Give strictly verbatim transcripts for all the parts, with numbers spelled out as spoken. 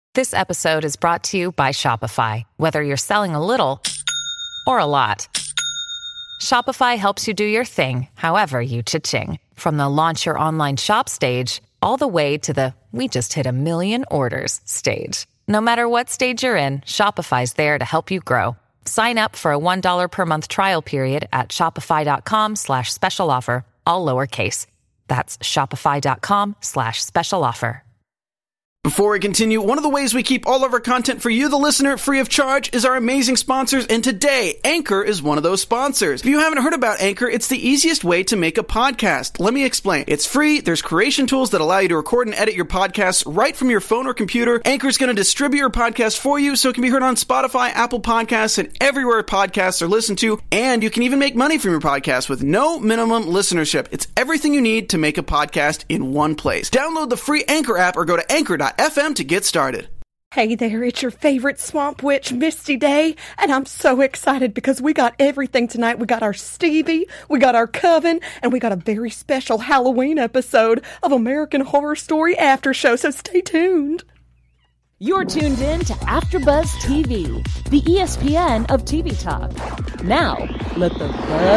This episode is brought to you by Shopify. Whether you're selling a little or a lot, Shopify helps you do your thing, however you cha-ching. From the launch your online shop stage, all the way to the we just hit a million orders stage. No matter what stage you're in, Shopify's there to help you grow. Sign up for a one dollar per month trial period at shopify.com slash special offer, all lowercase. That's shopify.com slash special offer. Before we continue, one of the ways we keep all of our content for you, the listener, free of charge is our amazing sponsors, and today, Anchor is one of those sponsors. If you haven't heard about Anchor, it's the easiest way to make a podcast. Let me explain. It's free, there's creation tools that allow you to record and edit your podcasts right from your phone or computer. Anchor is going to distribute your podcast for you so it can be heard on Spotify, Apple Podcasts, and everywhere podcasts are listened to, and you can even make money from your podcast with no minimum listenership. It's everything you need to make a podcast in one place. Download the free Anchor app or go to anchor dot f m to get started. Hey there, it's your favorite swamp witch, Misty Day, and I'm so excited because we got everything tonight. We got our Stevie, we got our Coven, and we got a very special Halloween episode of American Horror Story After Show, so stay tuned. You're tuned in to AfterBuzz T V, the E S P N of T V talk. Now, let the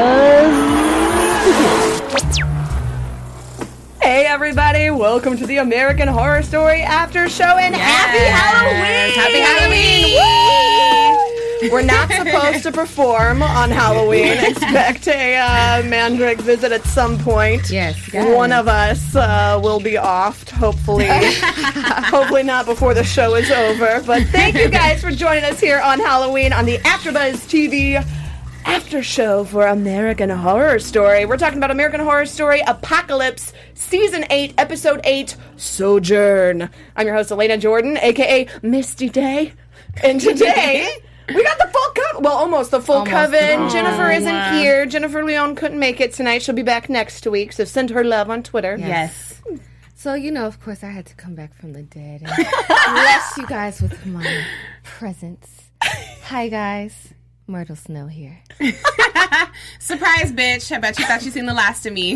buzz begin. Hey everybody, welcome to the American Horror Story After Show, and yes. Happy Halloween! Happy Halloween! Woo! We're not supposed to perform on Halloween. Expect a uh, Mandrake visit at some point. Yes, yes. One of us uh, will be offed, hopefully. Hopefully not before the show is over. But thank you guys for joining us here on Halloween on the AfterBuzz T V After Show for American Horror Story. We're talking about American Horror Story Apocalypse, Season eight, Episode eight, Sojourn. I'm your host, Elena Jordan, a k a. Misty Day. And today, we got the full coven. Well, almost the full almost. coven. Oh, Jennifer isn't wow. here. Jennifer Leone couldn't make it tonight. She'll be back next week, so send her love on Twitter. Yes. So, you know, of course, I had to come back from the dead and bless you guys with my presence. Hi, guys. Myrtle Snow here. Surprise, bitch. I bet you thought you seen the last of me.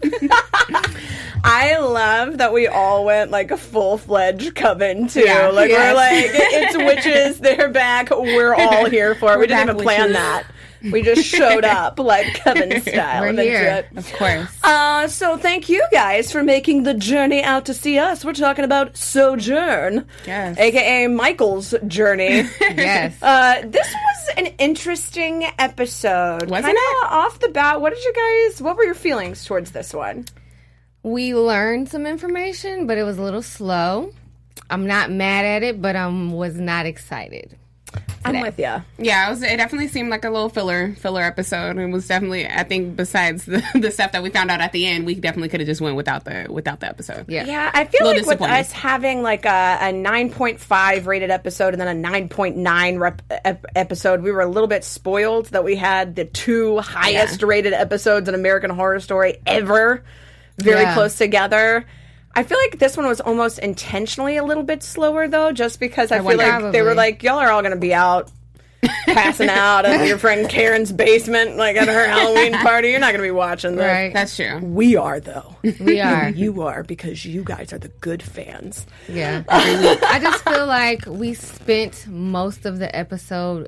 I love that we all went like a full-fledged coven, too. Yeah. Like, Yes. we're like, it's witches, they're back, we're all here for it. We We're didn't back even plan witches. that. We just showed up like coven style. We're and here, legit. of course. Uh, so thank you guys for making the journey out to see us. We're talking about Sojourn, Yes. a k a. Michael's journey. Yes. Uh, this was an interesting episode. Wasn't Kinda it? off the bat, what did you guys, what were your feelings towards this one? We learned some information, but it was a little slow. I'm not mad at it, but I um, was not excited. I'm with you. Yeah, it, was, it definitely seemed like a little filler filler episode. It was definitely, I think, besides the, the stuff that we found out at the end, we definitely could have just went without the without the episode. Yeah. Yeah, I feel Little like with disappointed. us having like a, a nine point five rated episode and then a nine point nine rep- ep- episode, we were a little bit spoiled that we had the two highest rated episodes in American Horror Story ever very Yeah. close together. I feel like this one was almost intentionally a little bit slower, though, just because I, I feel wonder. like they were Probably. like, y'all are all going to be out passing out at your friend Karen's basement, like at her Halloween party. You're not going to be watching this. Right. That's true. We are, though. We are. You are, because you guys are the good fans. Yeah. I just feel like we spent most of the episode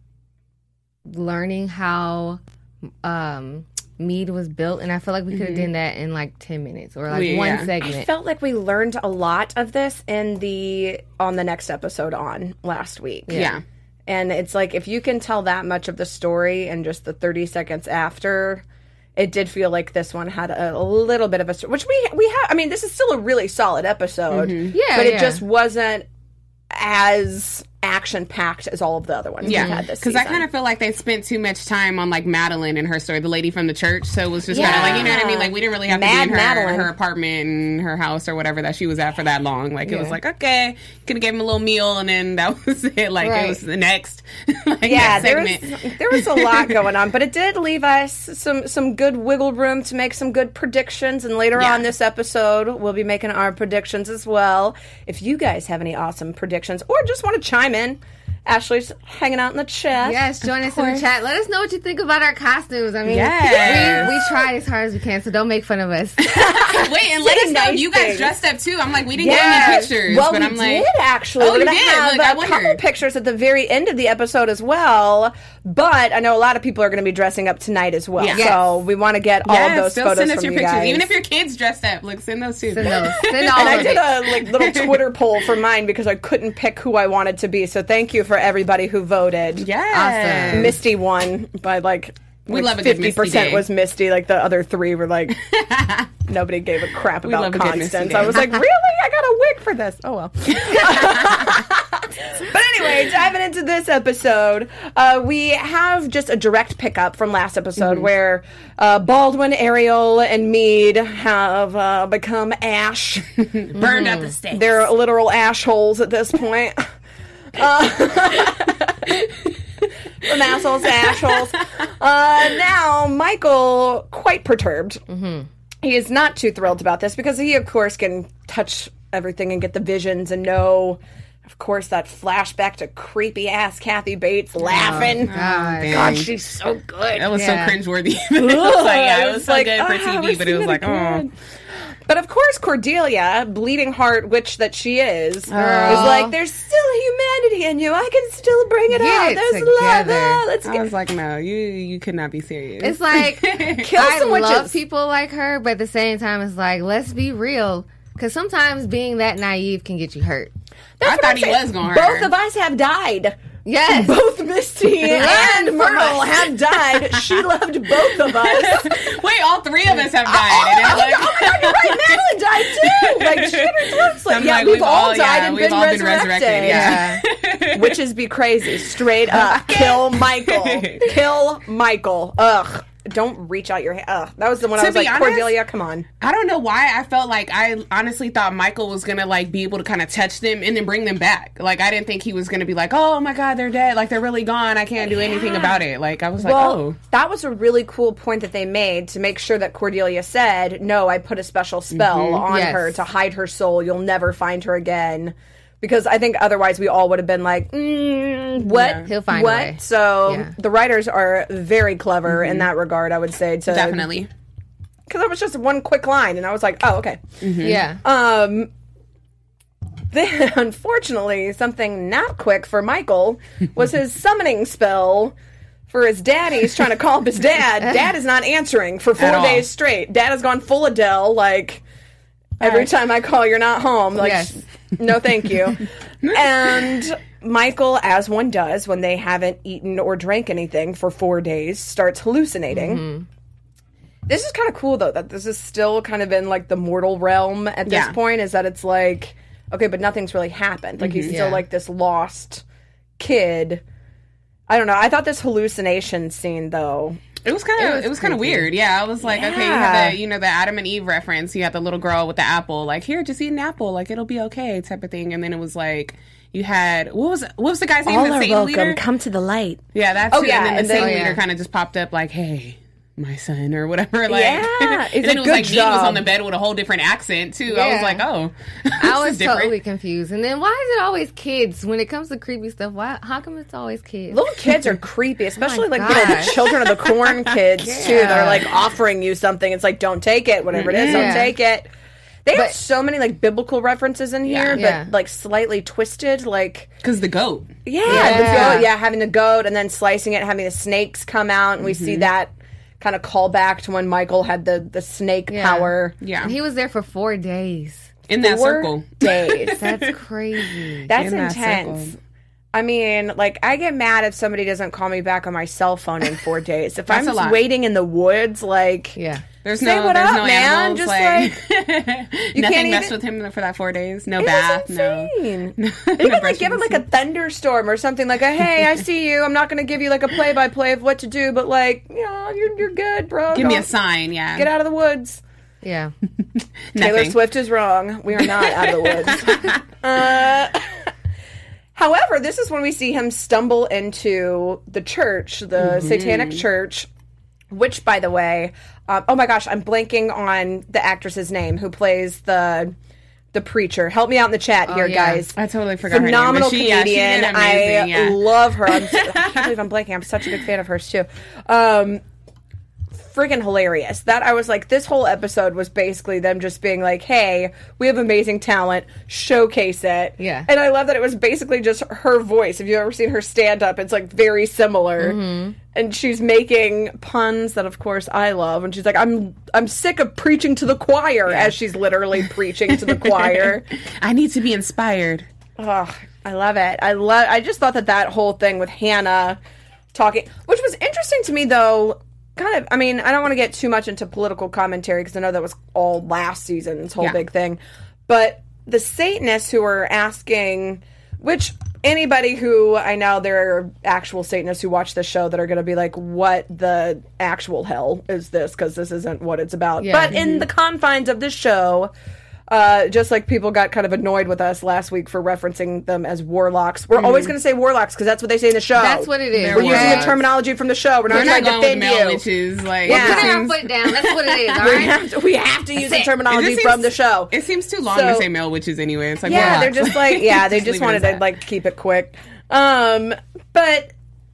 learning how um, mead was built, and I feel like we could have done that in like ten minutes or like We- one yeah. segment. I felt like we learned a lot of this in the on the next episode on last week. Yeah. And it's like, if you can tell that much of the story in just the thirty seconds after, it did feel like this one had a, a little bit of a, which we we have. I mean, this is still a really solid episode. Yeah, but it yeah. just wasn't as action packed as all of the other ones we've Yeah, had this because I season. kind of feel like they spent too much time on like Madeline and her story, the lady from the church. So it was just kind of like, you know what I mean? Like we didn't really have Mad to be in her, Madeline. her apartment and her house or whatever that she was at for that long. Like it was Yeah. like, okay, could have gave him a little meal and then that was it. Like Right. it was the next, like, yeah, next there was segment. there was a lot going on, but it did leave us some some good wiggle room to make some good predictions. And later Yeah. on this episode, we'll be making our predictions as well. If you guys have any awesome predictions or just want to chime in Ashley's hanging out in the chat. Yes, join us in the chat. Let us know what you think about our costumes. I mean, Yes. we, we tried as hard as we can, so don't make fun of us. Wait, and let us know nice if you guys things. dressed up too. I'm like, we didn't Yes. get any pictures, Well, but we I'm like, did actually. Oh, We're you gonna did? have Look, I a couple wondered. pictures at the very end of the episode as well. But I know a lot of people are going to be dressing up tonight as well. Yeah. So we want to get all yes, of those still photos send us from your you pictures, guys. even if your kids dressed up. Look, send those too. Send those. Send all And I of did it. a like little Twitter poll for mine because I couldn't pick who I wanted to be. So thank you for everybody who voted. Yes. Awesome. Misty won by like. We like love a good fifty Misty percent day. was Misty. Like the other three were like nobody gave a crap We about love a good Misty Constance. day. I was like, really? I got a wig for this. Oh well. But anyway, diving into this episode, uh, we have just a direct pickup from last episode Mm-hmm. where uh, Baldwin, Ariel, and Meade have uh, become ash. Burned at the stake. They're literal ash holes at this point. Uh, from assholes to assholes. Uh, now, Michael, quite perturbed. Mm-hmm. He is not too thrilled about this because he, of course, can touch everything and get the visions and know, of course, that flashback to creepy ass Kathy Bates laughing. God. Dang. God, she's so good. That was Yeah. so cringeworthy. it was like, yeah, it was, so like, good for ah, T V, we're but it was seeing like, oh. again. But of course, Cordelia, bleeding heart witch that she is, is Girl. like, there's still humanity in you. I can still bring it Get out. it There's together. love. Let's I get was like, no, you you could not be serious. It's like, kill I some love witches. people like her, but at the same time, it's like, let's be real. Because sometimes being that naive can get you hurt. That's I what thought I'm he saying. was gonna hurt Both her. of us have died. Yes. Both Misty and Myrtle have died. She loved both of us. Wait, all three of us have died. Oh, and oh, then, like, oh my God, you're right. Madeline died too. Like she had her throat slit. I'm Yeah, like, we've, all died yeah, and we've been, all been resurrected. resurrected. Yeah. Witches be crazy. Straight up. Kill Michael. Kill Michael. Ugh. Don't reach out your hand. Ugh. That was the one I To was be like, honest, Cordelia, come on. I don't know why I felt like I honestly thought Michael was gonna like be able to kind of touch them and then bring them back. Like I didn't think he was gonna be like, oh my God, they're dead. Like they're really gone. I can't do anything about it. Like I was like, Well, oh. that was a really cool point that they made to make sure that Cordelia said, no, I put a special spell Mm-hmm. on Yes. her to hide her soul. You'll never find her again. Because I think otherwise we all would have been like, mm, what? Yeah. He'll find a what? way. So Yeah. the writers are very clever in that regard, I would say. To, Definitely. Because it was just one quick line, and I was like, oh, okay. Yeah. Um, then, unfortunately, something not quick for Michael was his summoning spell for his daddy. He's trying to call up his dad. Dad is not answering for four At all. days straight. Dad has gone full Adele, like, every right. time I call, you're not home. Like, Yes. no, thank you. And Michael, as one does when they haven't eaten or drank anything for four days, starts hallucinating. Mm-hmm. This is kind of cool, though, that this is still kind of in, like, the mortal realm at this Yeah. point, is that it's like, okay, but nothing's really happened. Like, he's still, Yeah. like, this lost kid. I don't know. I thought this hallucination scene, though, It was kind of was it was kind of weird. Yeah, I was like, okay, you Yeah. have the you know the Adam and Eve reference. You had the little girl with the apple, like here, just eat an apple, like it'll be okay, type of thing. And then it was like you had what was what was the guy's name? all The are Satan welcome. leader. Come to the light. Yeah, that's Oh, it. yeah, And then the and then- Satan Oh, leader yeah. kind of just popped up like, hey, my son, or whatever. Like, Yeah, and it's then a it was good like Dean was job. on the bed with a whole different accent too. I was Yeah. like, oh, I this was is different. totally confused. And then why is it always kids when it comes to creepy stuff? Why? How come it's always kids? Little kids are creepy, especially like little gosh. children of the corn kids too. They're like offering you something. It's like, don't take it, whatever it is, don't Yeah. take it. They have But- so many like biblical references in here, but Yeah. like slightly twisted. Like, Because the goat. yeah, Yeah. the goat, yeah, having the goat and then slicing it, having the snakes come out, and we see that kind of call back to when Michael had the the snake Yeah. power. Yeah, And he was there for four days. in that Four circle. days. That's crazy. That's In that intense. circle. I mean, like, I get mad if somebody doesn't call me back on my cell phone in four days. If That's I'm a just lot. waiting in the woods, like, Yeah. There's Say no, what there's up, no man. animals. Just, like, can't nothing messed even- with him for that four days. No it bath. was No. insane. No Even like brushing give him his like a teeth. thunderstorm or something, like a hey, I see you. I'm not going to give you like a play by play of what to do, but like, you know, you're you're good, bro. Give me a Don't- sign. Yeah. Get out of the woods. Yeah. Taylor Nothing. Swift is wrong. We are not out of the woods. uh, however, this is when we see him stumble into the church, the Mm-hmm. Satanic Church, which, by the way, um, oh my gosh, I'm blanking on the actress's name who plays the the preacher. Help me out in the chat Oh, here, yeah. guys. I totally forgot Phenomenal her name. But she, comedian. Yeah, she did amazing, I yeah. love her. I'm so, I can't believe I'm blanking. I'm such a big fan of hers too. Um, friggin' hilarious. That I was like, this whole episode was basically them just being like, hey, we have amazing talent, showcase it. Yeah. And I love that it was basically just her voice. If you've ever seen her stand up, it's like very similar. Mm-hmm. And she's making puns that of course I love. And she's like, I'm I'm sick of preaching to the choir, as she's literally preaching to the choir. I need to be inspired. Oh, I love it. I love I just thought that that whole thing with Hannah talking, which was interesting to me though, kind of, I mean, I don't want to get too much into political commentary because I know that was all last season's whole Yeah. big thing. But the Satanists who were asking, which anybody who I know there are actual Satanists who watch this show that are going to be like, what the actual hell is this? Because this isn't what it's about. Yeah. But in the confines of this show, uh, just like people got kind of annoyed with us last week for referencing them as warlocks. We're always going to say warlocks because that's what they say in the show. That's what it is. They're We're using the warlocks. terminology from the show. We're not We're trying not to going with defend male you. witches. Like, Yeah. it Putting our seems- foot down. That's what it is, all We right? have to, we have to use the it. terminology It just from seems- the show. It seems too long So- to say male witches anyway. It's like, Yeah, warlocks. they're just like, yeah, they Just just leave it wanted as to that. like keep it quick. Um, but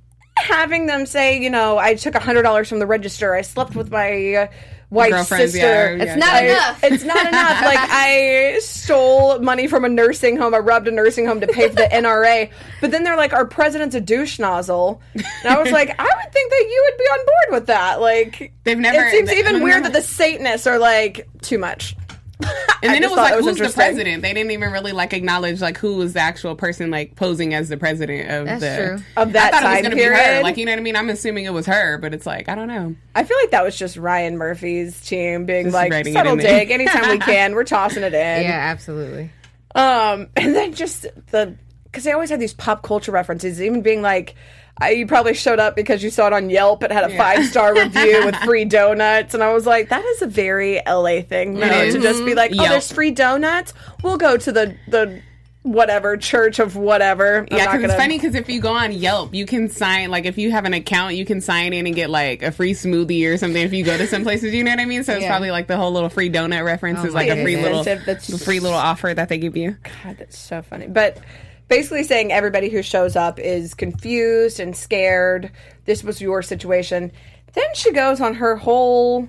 having them say, you know, I took a hundred dollars from the register. I slept with my uh, wife's Girlfriends, sister. yeah, It's yeah. not I- enough. It's not enough. Like I stole money from a nursing home. I robbed a nursing home to pay for the N R A. But then they're like, our president's a douche nozzle. And I was like, I would think that you would be on board with that. Like, They've never- It seems they- even no, weird no. that the Satanists are like too much. And I then it just was thought like, it was who's the interesting. president? They didn't even really like acknowledge like who was the actual person like posing as the president of That's the. true. Of that I thought it was time gonna period. be her. Like, you know what I mean? I'm assuming it was her, but it's like I don't know. I feel like that was just Ryan Murphy's team being Just like, writing it subtle in there. dig, anytime we can, we're tossing it in. Yeah, absolutely. Um, and then just the, because they always have these pop culture references, even being like, I, you probably showed up because you saw it on Yelp. It had a Yeah. five star review with free donuts, and I was like, that is a very L A thing, though, It to is. just be like, oh, Yelp. there's free donuts. We'll go to the the whatever church of whatever. I'm Yeah, not because it's gonna- funny because if you go on Yelp, you can sign like if you have an account, you can sign in and get like a free smoothie or something. If you go to some places, you know what I mean. So it's Yeah. probably like the whole little free donut reference Oh is like my a free goodness. little, That's- the free little offer that they give you. God, that's so funny. But basically saying everybody who shows up is confused and scared. This was your situation. Then she goes on her whole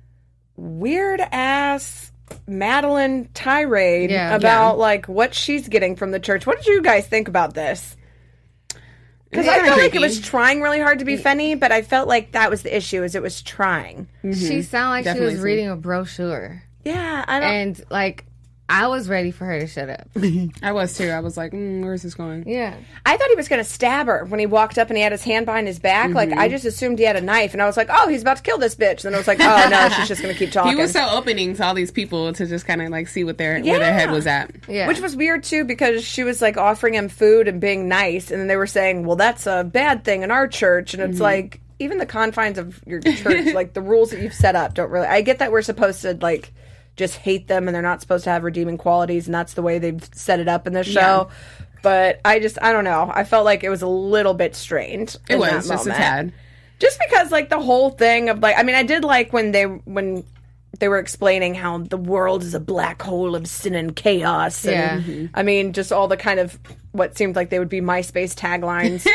weird ass Madeline tirade Yeah. about like what she's getting from the church. What did you guys think about this? Because I Kinda felt like it creepy. was trying really hard to be funny, but I felt like that was the issue, is it was trying. She sounded like she Definitely was so. reading a brochure. Yeah, I don't. And, like, I was ready for her to shut up. I was too. I was like, mm, where's this going? Yeah. I thought he was going to stab her when he walked up and he had his hand behind his back. Like, I just assumed he had a knife, and I was like, oh, he's about to kill this bitch. Then I was like, oh, no, she's just going to keep talking. He was so opening to all these people to just kind of like see what their where their head was at. Yeah. Which was weird, too, because she was, like, offering him food and being nice, and then they were saying, well, that's a bad thing in our church. And it's like, even the confines of your church, like, the rules that you've set up don't really... I get that we're supposed to, like... just hate them and they're not supposed to have redeeming qualities, and that's the way they've set it up in this show. But I just, I don't know. I felt like it was a little bit strained. It in was that just a moment. tad. Just because, like, the whole thing of, like, I mean, I did like when they, when they were explaining how the world is a black hole of sin and chaos. And, Yeah. I mean, just all the kind of what seemed like they would be MySpace taglines.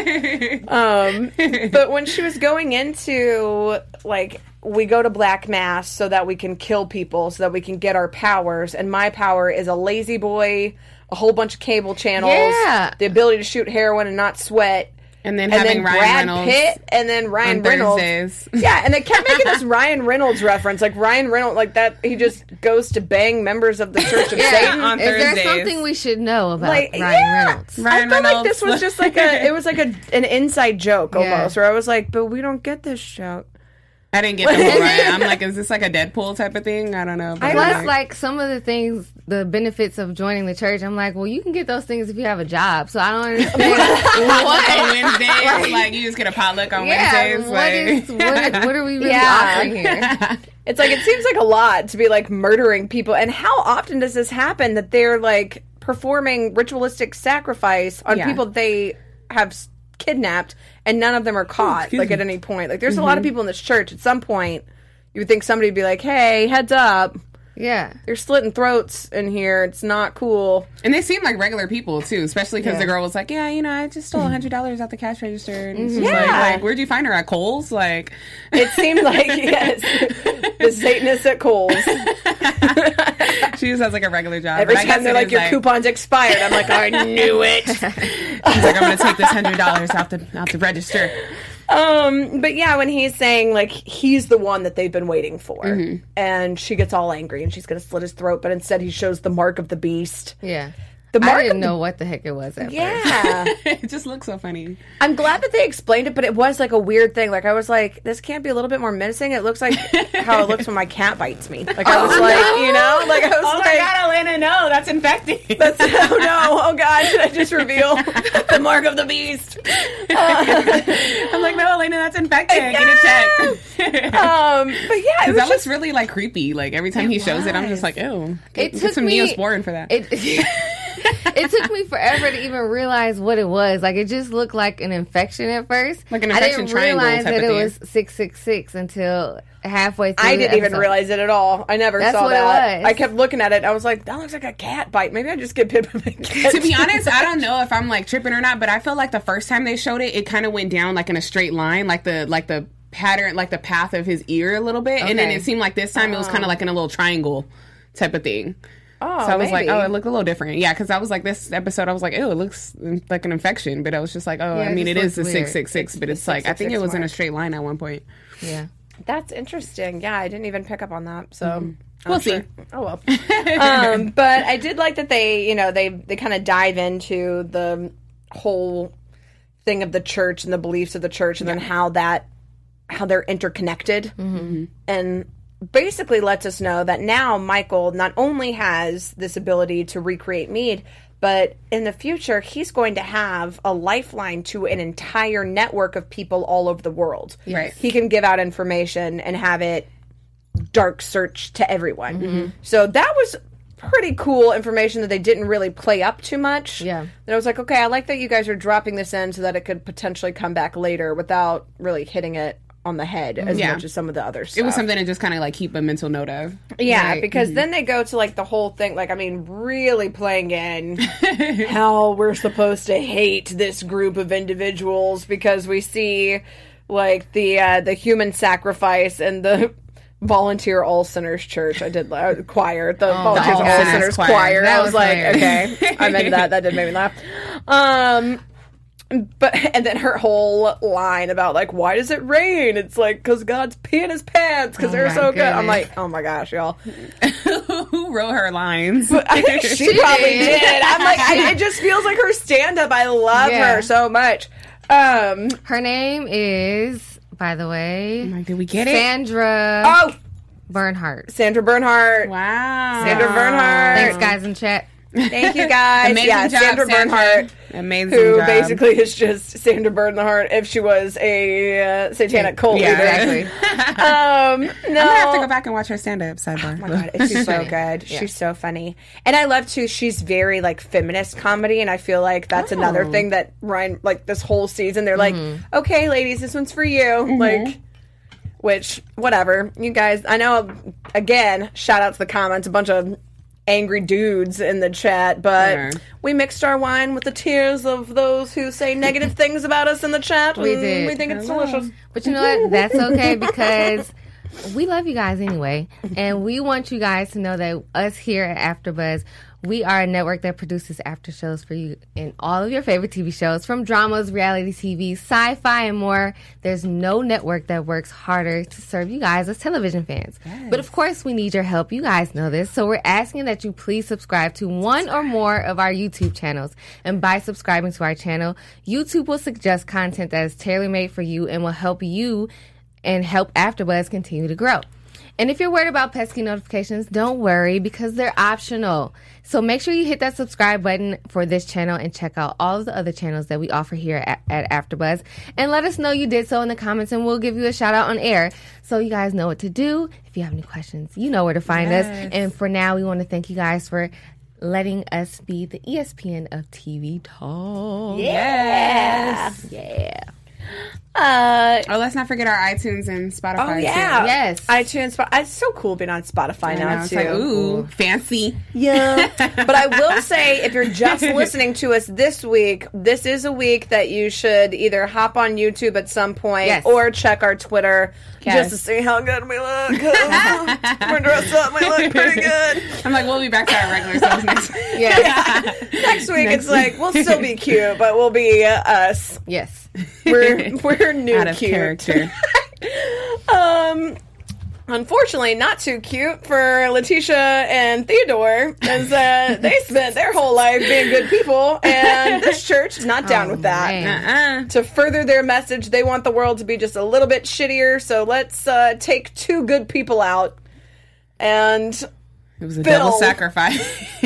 um, but when she was going into, like, we go to Black Mass so that we can kill people, so that we can get our powers, and my power is a lazy boy, a whole bunch of cable channels, Yeah. the ability to shoot heroin and not sweat. And then And having then Ryan Brad Reynolds Pitt, and then Ryan on Reynolds. Thursdays. Yeah, and they kept making this Ryan Reynolds reference, like Ryan Reynolds, like that. He just goes to bang members of the Church of Yeah. Satan. on Is there Thursdays. something we should know about Like, Ryan yeah. Reynolds? Ryan I felt like Reynolds. this was just like a, it was like a an inside joke Yeah. almost, where I was like, but we don't get this joke. I didn't get the whole Ryan. I'm like, is this like a Deadpool type of thing? I don't know. But Plus, I'm like, some of the things, the benefits of joining the church, I'm like, well, you can get those things if you have a job. So I don't understand. what? On what? Wednesdays, like you just get a potluck on Yeah, Wednesdays. what, like, is, what, what are we really Yeah. offering here? It's like, it seems like a lot to be like murdering people. And how often does this happen that they're like performing ritualistic sacrifice on Yeah. people they have s- kidnapped, and none of them are caught, excuse like me. at any point? Like, there's a lot of people in this church. At some point, you would think somebody would be like, hey, heads up. Yeah. You're slitting throats in here. It's not cool. And they seem like regular people, too, especially because Yeah. the girl was like, yeah, you know, I just stole one hundred dollars out the cash register. And it's just Yeah. like, like, where'd you find her? At Kohl's? Like, It seemed like, yes, the Satanist at Kohl's. she just has like a regular job. Every But I guess time they're it like, is, your coupon's expired. I'm like, I knew it. She's like, I'm going to take this one hundred dollars out the, out the register. Um, but yeah, when he's saying like he's the one that they've been waiting for, Mm-hmm. and she gets all angry and she's gonna slit his throat, but instead he shows the mark of the beast. Yeah. The mark I didn't of the- know what the heck it was at first. Yeah, It just looks so funny. I'm glad that they explained it, but it was like a weird thing. Like I was like, this can't be a little bit more menacing. It looks like how it looks when my cat bites me. Like I was Oh, like, no. you know, like I was Oh like, my God, Elena, no, that's infected. That's, oh no, oh God, did I just reveal the mark of the beast? I'm like, no, Elena, that's infected. Get it checked. Um, but yeah, it Because was that just looks really like creepy. Like every time he shows it, I'm just like, ew. Get, It get took some me- Neosporin for that. It, it took me forever to even realize what it was. Like, it just looked like an infection at first. Like an I infection didn't triangle realize type that of it thing. was six six six until halfway through I the didn't even episode. realize it at all. I never That's saw what it that. was. I kept looking at it. I was like, that looks like a cat bite. Maybe I just get bit by a cat. To be honest, I don't know if I'm like tripping or not, but I feel like the first time they showed it, it kind of went down like in a straight line, like the like the pattern, like the path of his ear a little bit, and then Okay. it seemed like this time it was kind of like in a little triangle type of thing. Oh, So I was maybe. like, oh, it looked a little different. Yeah, because I was like, this episode, I was like, ew, it looks like an infection. But I was just like, oh, Yeah, I it mean, it just is the looks weird. six six six, but it's the like, I think six six it was in a mark. straight line at one point. Yeah. That's interesting. Yeah, I didn't even pick up on that. So I'm We'll sure- see. Oh well. um, but I did like that they, you know, they they kind of dive into the whole thing of the church and the beliefs of the church, and then how that how they're interconnected, and basically lets us know that now Michael not only has this ability to recreate mead, but in the future he's going to have a lifeline to an entire network of people all over the world. Right. He can give out information and have it dark search to everyone. So that was pretty cool information that they didn't really play up too much. Yeah. And I was like, okay, I like that you guys are dropping this in so that it could potentially come back later without really hitting it on the head as Yeah. much as some of the other stuff. It was something to just kind of like keep a mental note of. Yeah, Right. because then they go to like the whole thing, like, I mean, really playing in how we're supposed to hate this group of individuals because we see like the uh, the human sacrifice and the volunteer all sinners church. I did uh, choir, the volunteers All all Sinners sinners choir. choir. That I was was like, hilarious. okay, I'm into that. That did make me laugh. Um. But and then her whole line about like, why does it rain? It's like because God's peeing his pants because Oh they're my so good. I'm goodness. like, oh my gosh, y'all. Who wrote her lines? I think she, She probably did. did. I'm like, I, it just feels like her stand up. I love Yeah. her so much. Um. Her name is, by the way, I'm like, did we get it? Sandra Oh, Bernhardt. Sandra Bernhardt. Wow. Sandra Bernhardt. Thanks, guys in chat. Thank you guys. Amazing yeah, job, Sandra, Sandra. Bernhardt. Amazing Who job. basically is just Sandra Bernhardt if she was a uh, satanic cult Yeah, leader. Exactly. Um, no. I'm gonna have to go back and watch her stand up sidebar. Oh my god, she's so funny. good. Yeah. She's so funny, and I love too. She's very like feminist comedy, and I feel like that's another Oh. thing that Ryan like this whole season. They're like, okay, ladies, this one's for you. Like, which whatever, you guys. I know. Again, shout out to the comments. A bunch of angry dudes in the chat, but Yeah. we mixed our wine with the tears of those who say negative things about us in the chat. We and did. We think it's Hello. delicious. But you know what? That's okay because we love you guys anyway. And we want you guys to know that us here at AfterBuzz, we are a network that produces after shows for you in all of your favorite T V shows, from dramas, reality T V, sci-fi, and more. There's no network that works harder to serve you guys as television fans. But of course, we need your help. You guys know this. So we're asking that you please subscribe to one or more of our YouTube channels. And by subscribing to our channel, YouTube will suggest content that is tailor-made for you and will help you and help AfterBuzz continue to grow. And if you're worried about pesky notifications, don't worry because they're optional. So make sure you hit that subscribe button for this channel and check out all of the other channels that we offer here at, at AfterBuzz. And let us know you did so in the comments and we'll give you a shout out on air. So you guys know what to do. If you have any questions, you know where to find us. And for now, we want to thank you guys for letting us be the E S P N of T V talk. Yes. Yeah. Uh, Oh, let's not forget our iTunes and Spotify. oh yeah, too. Yes. iTunes. Spo- It's so cool being on Spotify I now know, it's too. like, ooh, fancy. Yeah. But I will say, if you're just listening to us this week, this is a week that you should either hop on YouTube at some point Yes. or check our Twitter Yes. just to see how good we look. 'Cause we're dressed up. We look pretty good. I'm like, we'll be back to our regular selves next week. Yes. Next week, Next it's like, we'll still be cute, but we'll be uh, us. Yes. We're, we're new Out of cute. character. Um, unfortunately, not too cute for Letitia and Theodore, as uh, they spent their whole life being good people, and this church is not down Oh, with that. man. Uh-uh. To further their message, they want the world to be just a little bit shittier, so let's uh, take two good people out. And It was a Phil. double sacrifice.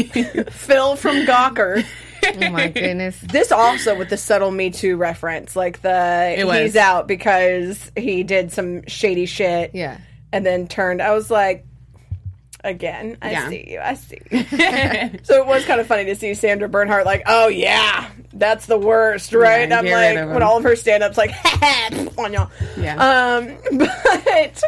Phil from Gawker. Oh my goodness. This also with the subtle Me Too reference, like the It was. he's out because he did some shady shit. Yeah. And then turned. I was like, again, I Yeah. see you. I see you. So it was kind of funny to see Sandra Bernhardt like, oh yeah, that's the worst, right? Yeah, And I'm get rid like, of when him. all of her stand-ups like, ha ha, on y'all. Yeah. Um, but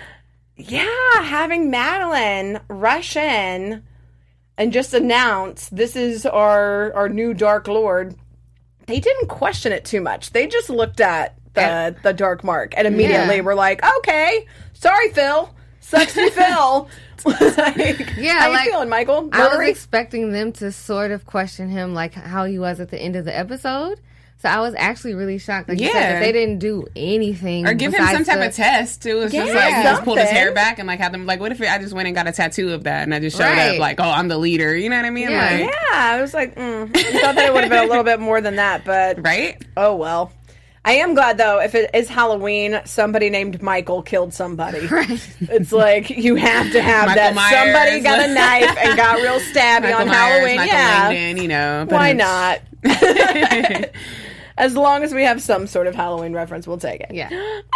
yeah, having Madeline rush in and just announce this is our our new Dark Lord, they didn't question it too much. They just looked at the Yeah. the Dark Mark and immediately Yeah. were like, okay, sorry, Phil. Sucks to Phil. Like, Yeah, how like, you feeling, Michael? I was Murray? expecting them to sort of question him like how he was at the end of the episode. So I was actually really shocked. Like you said, Yeah. that they didn't do anything. Or give him some besides type the- of test. It was just Yeah, like he just pulled his something. hair back and like had them like, what if I just went and got a tattoo of that and I just showed Right. up like, oh, I'm the leader. You know what I mean? Yeah. Like, Yeah, I was like, mm. I thought that it would have been a little bit more than that, but right? oh well. I am glad though, if it is Halloween, somebody named Michael killed somebody. Right. It's like you have to have Michael that. Myers. Somebody got a knife and got real stabby Michael on Myers, Halloween. Michael yeah. Langdon, you know. but Why it's- not? As long as we have some sort of Halloween reference, we'll take it. Yeah.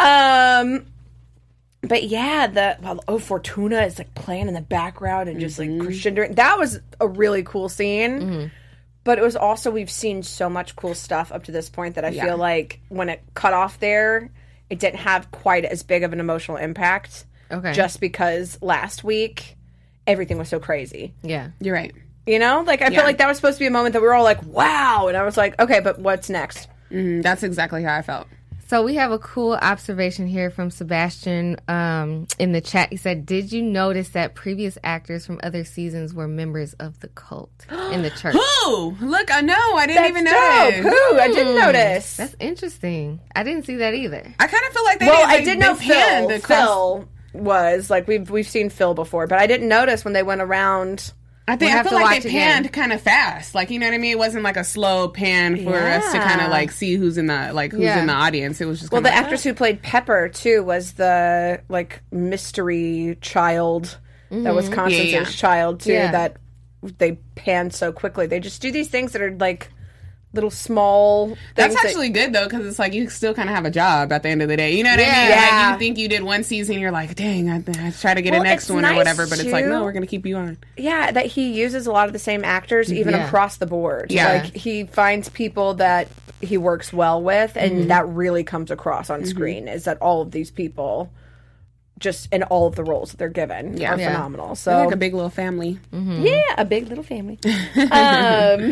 Um, but yeah, the well, Oh Fortuna is like playing in the background and just like crescendoing. That was a really cool scene. But it was also we've seen so much cool stuff up to this point that I Yeah. feel like when it cut off there, it didn't have quite as big of an emotional impact. Okay. Just because last week everything was so crazy. Yeah. You're right. You know, like I Yeah. feel like that was supposed to be a moment that we were all like, "Wow!" And I was like, "Okay, but what's next?" Mm, that's exactly how I felt. So we have a cool observation here from Sebastian um, in the chat. He said, "Did you notice that previous actors from other seasons were members of the cult in the church?" Who? Look, I know. I didn't even Dope. notice. Who? I didn't notice. That's interesting. I didn't see that either. I kind of feel like they Well, didn't, I they, did they know panned Phil. the cross- Phil was like we've we've seen Phil before, but I didn't notice when they went around. I think We'll I have feel to like watch they again. panned kind of fast. Like, you know what I mean? It wasn't like a slow pan for us to Yeah. kind of like see who's in the like who's Yeah. in the audience. It was just Well, kinda the like, actress who played Pepper too was the like mystery child that was Constance's Yeah, yeah. child too. Yeah. That they panned so quickly. They just do these things that are like little small. That's things that- actually good though, because it's like you still kind of have a job at the end of the day. You know what I mean? Yeah. Like you think you did one season, you're like, dang, I, I try to get Well, a next it's one nice or whatever, but it's like, too. no, we're gonna keep you on. yeah, that he uses a lot of the same actors even Yeah. across the board. Yeah. Like he finds people that he works well with, and that really comes across on screen. Is that all of these people, just in all of the roles that they're given, Yeah. are Yeah. phenomenal. So They're like a big little family. yeah, a big little family. um,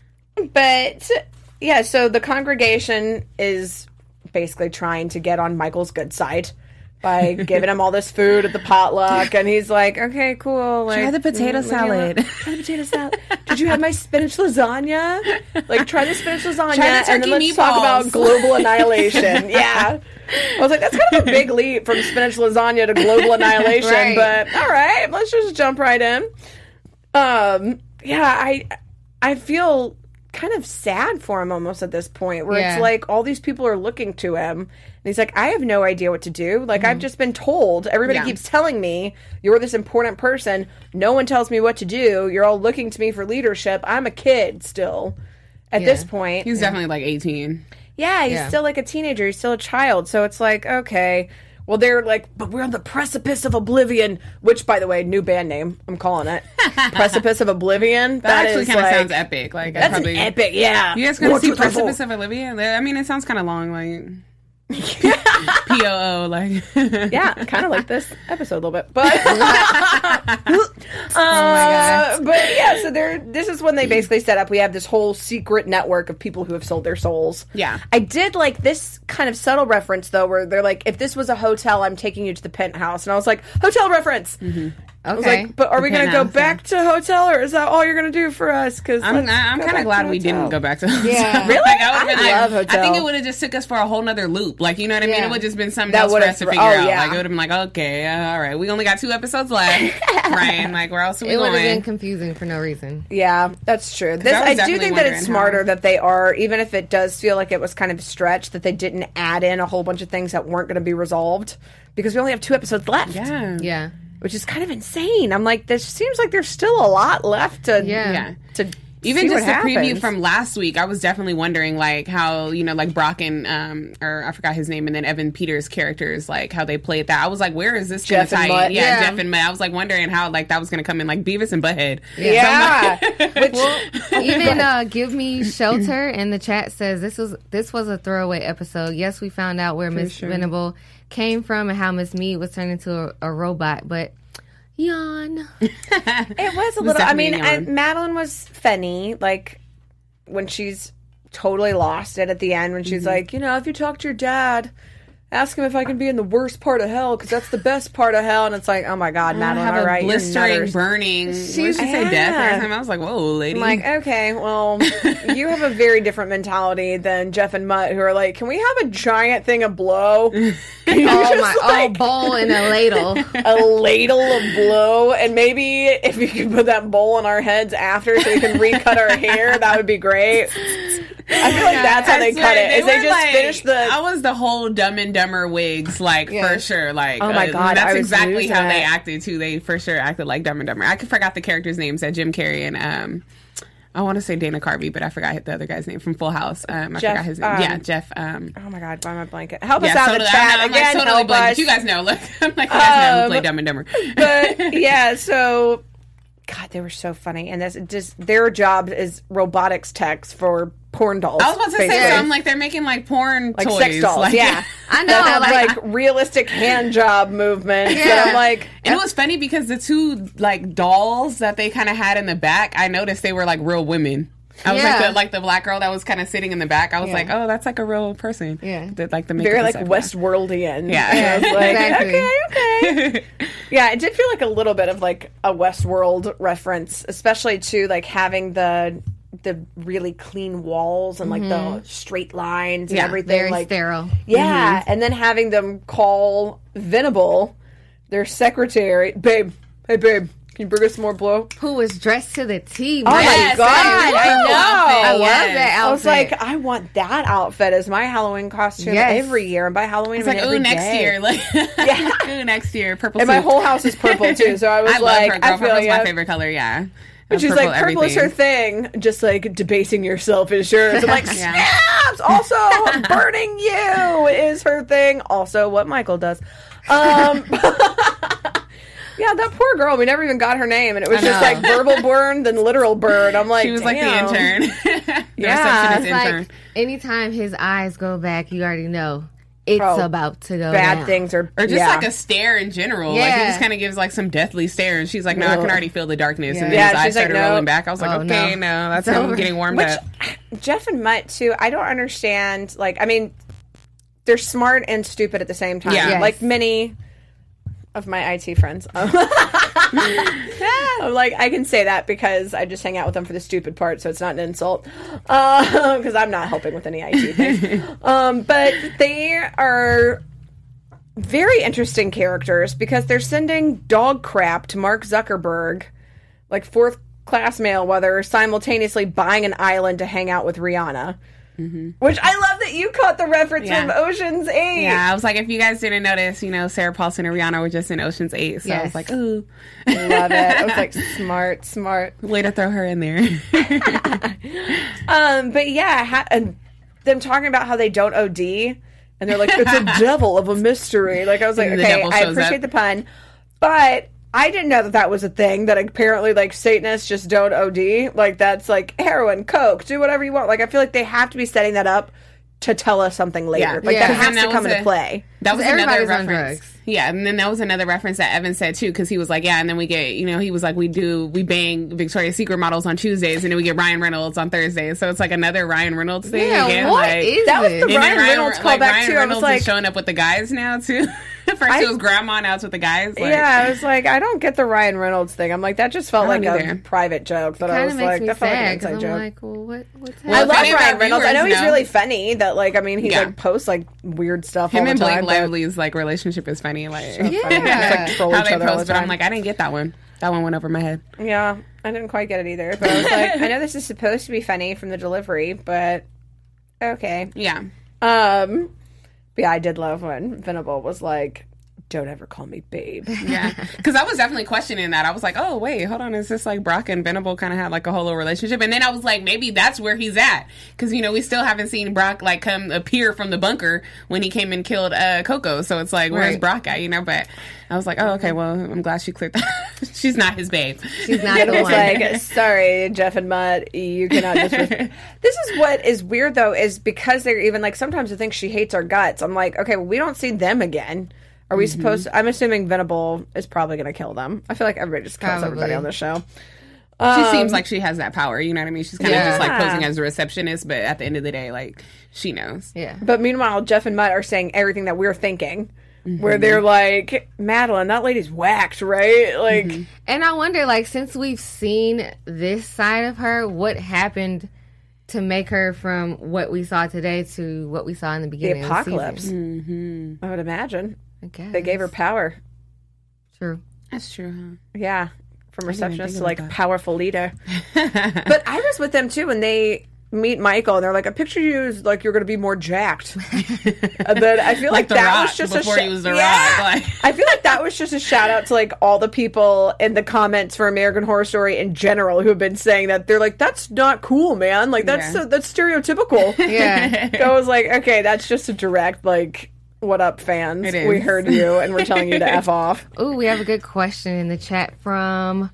but yeah, so the congregation is basically trying to get on Michael's good side by giving him all this food at the potluck, and he's like, "Okay, cool. Like, Try the potato mm, leave me alone. salad." Try the potato salad. Did you have my spinach lasagna? Like, try the spinach lasagna, Try the and then turkey let's talk about meatballs. global annihilation." Yeah. I was like, that's kind of a big leap from spinach lasagna to global annihilation, Right. but all right, let's just jump right in. Um, yeah, I I feel kind of sad for him almost at this point, where Yeah. it's like all these people are looking to him, and he's like, I have no idea what to do. Like I've just been told. Everybody Yeah. keeps telling me you're this important person. No one tells me what to do. You're all looking to me for leadership. I'm a kid still. At Yeah. this point, He was definitely like eighteen. yeah, he's Yeah. still like a teenager. He's still a child. So it's like, okay. Well, they're like, but we're on the precipice of oblivion, which, by the way, new band name. I'm calling it. Precipice of Oblivion. That, actually is kind of like, sounds epic. Like I That's probably, an epic, yeah. You guys gonna One, see two, three, four. Precipice of Olivia? I mean, it sounds kind of long. Like P O O, like. Yeah, kind of like this episode a little bit, but uh, but yeah. So they're this is when they basically set up. We have this whole secret network of people who have sold their souls. Yeah, I did like this kind of subtle reference though, where they're like, "If this was a hotel, I'm taking you to the penthouse," and I was like, "Hotel reference." Mm-hmm. I was Okay. like, but are The we going to go penthouse, back to hotel, or is that all you're going to do for us? Because I'm, I'm kind of glad we didn't go back to hotel. Yeah. Really? Like, I, would've I been like, love hotel. I think it would have just took us for a whole nother loop. Like, you know what I mean? Yeah. It would have just been something That else for would've us to thro- figure oh, out. yeah. Like, it would have been like, okay, uh, all right, we only got two episodes left. Right? Like, where else are we It would going? have been confusing for no reason. Yeah, that's true. This, I was I do definitely think that it's wondering smarter how- that they are, even if it does feel like it was kind of a stretch, that they didn't add in a whole bunch of things that weren't going to be resolved, because we only have two episodes left. Yeah. Yeah. Which is kind of insane. I'm like, this seems like there's still a lot left to Yeah. Yeah. to Even see just what the preview happens. from last week, I was definitely wondering, like, how, you know, like, Brock and, um, or I forgot his name, and then Evan Peters' characters, like, how they played that. I was like, where is this going Jeff to tie and in? Mutt. Yeah, Yeah. Jeff and Mutt. I was, like, wondering how, like, that was going to come in, like, Beavis and Butthead. Yeah. Which, Even uh, Give Me Shelter in the chat says this was this was a throwaway episode. Yes, we found out where Miss sure. Venable came from and how Miss Mead was turned into a, a robot, but yawn. it was a little. I mean, definitely a and yawn. Madeline was Fenny, like when she's totally lost it at the end, when Mm-hmm. she's like, you know, if you talk to your dad, ask him if I can be in the worst part of hell, because that's the best part of hell. And it's like, oh my God, I Madeline, have all a right, you're blistering, nutters. burning. What did she say, Yeah. death last time? I was like, whoa, lady. I'm like, okay, well, you have a very different mentality than Jeff and Mutt, who are like, can we have a giant thing of blow? Oh my! Oh, bowl and a ladle. a ladle of blow, and maybe if you could put that bowl on our heads after so we can recut our hair, that would be great. I feel like that's how I they swear, cut it. Is they were just like- finish the. I was the whole Dumb and Dumber wigs, like, Yeah. for sure. Like, Oh my uh, God, that's I was exactly losing how they it. acted too. They for sure acted like Dumb and Dumber. I forgot the characters' names that Jim Carrey and um, I want to say Dana Carvey, but I forgot the other guy's name from Full House. Um, I Jeff, forgot his name. um, yeah, Jeff. Um, Oh my God, buy my blanket. Help yeah, us out so in the I'm- chat I'm, again. like, totally help blank. us. You guys know. Look, I'm like, you guys know who Um, played Dumb and Dumber. But yeah, so God, they were so funny, and this just their job is robotics techs for porn dolls. I was about to say, basically. so I'm like, they're making like porn like toys. sex dolls, Like, yeah. I know, That have like- like, realistic hand job movements. Yeah. And I'm like, And it was funny because the two like dolls that they kind of had in the back, I noticed they were like real women. I was Yeah. like the like the black girl that was kind of sitting in the back. I was Yeah. like, oh, that's like a real person. Yeah. The, like the very makeup like and stuff, Westworldian. Yeah. And I was like, Exactly. okay, okay. Yeah, it did feel like a little bit of like a Westworld reference, especially to like having the the really clean walls and like the straight lines and Yeah, everything. Very like, sterile. yeah, and then having them call Venable, their secretary, babe. Hey, babe, can you bring us some more blow? Who was dressed to the T? Oh my Yes, God, that I little know. outfit, I love yes. that outfit. I was like, I want that outfit as my Halloween costume Yes. every year. And by Halloween, It's I mean like, every ooh, next day. year, like, Yeah. ooh, next year, purple. And my suit. whole house is purple too. So I was I like, love her. Girl, I feel purple's yeah. my favorite color. Yeah, But she's like, purple is her thing. Just like debasing yourself is yours. I'm like, Yeah. snaps. Also, burning you is her thing. Also, what Michael does. Um, yeah, that poor girl. We never even got her name, and it was I just know. like verbal burn, then literal burn. I'm like, She was like damn. the intern. the Yeah, receptionist It's intern. like anytime his eyes go back, you already know it's Oh, about to go Bad down. things are, Or just yeah. like a stare in general. Like he Yeah. just kind of gives like some deathly stare, and she's like, "No, I can Ugh. already feel the darkness." Yeah. And then Yeah, his eyes she's like, started "No." rolling back. I was like, Oh, "Okay, no. no, that's It's him over. getting warmed Which up." Jeff and Mutt too. I don't understand. Like, I mean, they're smart and stupid at the same time. Yeah. Yes. Like many of my I T friends. I'm like, I can say that because I just hang out with them for the stupid part, so it's not an insult. Because I'm not helping with any I T things. um, but they are very interesting characters because they're sending dog crap to Mark Zuckerberg, like fourth class mail, while they're simultaneously buying an island to hang out with Rihanna. Mm-hmm. Which I love that you caught the reference Yeah. from Ocean's Eight. Yeah, I was like, if you guys didn't notice, you know, Sarah Paulson and Rihanna were just in Ocean's Eight, so I Yes. was like, ooh, Love it. I was like, smart, smart. way to throw her in there. Um, but yeah, ha- and them talking about how they don't O D, and they're like, it's a devil of a mystery. Like, I was like, And the okay, devil I shows appreciate up. the pun, but I didn't know that that was a thing, that apparently, like, Satanists just don't O D. Like, that's like heroin, coke, do whatever you want. Like, I feel like they have to be setting that up to tell us something later. Yeah. Like Yeah. that has And to that come was into a- play. That was another Everybody's on reference. drugs. Yeah, and then that was another reference that Evan said too, because he was like, yeah, and then we get, you know, he was like, we do, we bang Victoria's Secret models on Tuesdays, and then we get Ryan Reynolds on Thursdays. So it's like another Ryan Reynolds thing Yeah, again. what like, is That was this? the and then Ryan Reynolds like, callback, Ryan too. I was Reynolds like- is showing up with the guys now too. First I- it was grandma, now it's with the guys. Like, Yeah, I was like, I don't get the Ryan Reynolds thing. I'm like, that just felt I like don't a either. private joke. But I Kind was of makes like, me that felt like an sad inside because I'm joke. like, well, what, what's I Well, happening? if love any of Ryan our Reynolds. I know viewers he's know- really funny. That like, I mean, he Yeah. like posts like weird stuff Him all and the Blake time. but- Lively's like relationship is funny. Like, Yeah. Like, troll how each they other all post, the but I'm time. like, I didn't get that one. That one went over my head. Yeah, I didn't quite get it either. But I was like, I know this is supposed to be funny from the delivery, but okay. Yeah. Um, but yeah, I did love when Venable was like, "Don't ever call me babe." Yeah, because I was definitely questioning that. I was like, oh, wait, hold on. Is this like Brock and Venable kind of had like a whole little relationship? And then I was like, maybe that's where he's at. Because, you know, we still haven't seen Brock like come appear from the bunker when he came and killed uh, Coco. So it's like, where's Right. Brock at, you know? But I was like, oh, okay, well, I'm glad she cleared that. She's not his babe. She's not And the it's one. like, sorry, Jeff and Mutt, you cannot just. This is what is weird though, is because they're even like sometimes I think she hates our guts. I'm like, okay, well, we don't see them again. Are we Mm-hmm. supposed to, I'm assuming Venable is probably going to kill them. I feel like everybody just kills Probably. everybody on the show. She Um, seems like she has that power. You know what I mean? She's kind of just like Yeah. posing as a receptionist, but at the end of the day, like, she knows. Yeah. But meanwhile, Jeff and Mutt are saying everything that we're thinking. Mm-hmm. Where they're like, Madeline, that lady's whacked, right? Like, Mm-hmm. And I wonder, like, since we've seen this side of her, what happened to make her from what we saw today to what we saw in the the beginning apocalypse. of the season? I would imagine. I guess. They gave her power. True. That's true, huh? Yeah. From didn't even receptionist think to like about that. powerful leader. But I was with them too when they meet Michael and they're like, I picture you as like you're going to be more jacked. And then I feel like, Like The that Rock was just before a he was The yeah! Rock, like- I feel like that was just a shout out to like all the people in the comments for American Horror Story in general who have been saying that they're like, that's not cool, man. Like that's Yeah. so, that's stereotypical. Yeah. I was like, okay, that's just a direct like, what up, fans? It is. We heard you and we're telling you to F off. Ooh, we have a good question in the chat from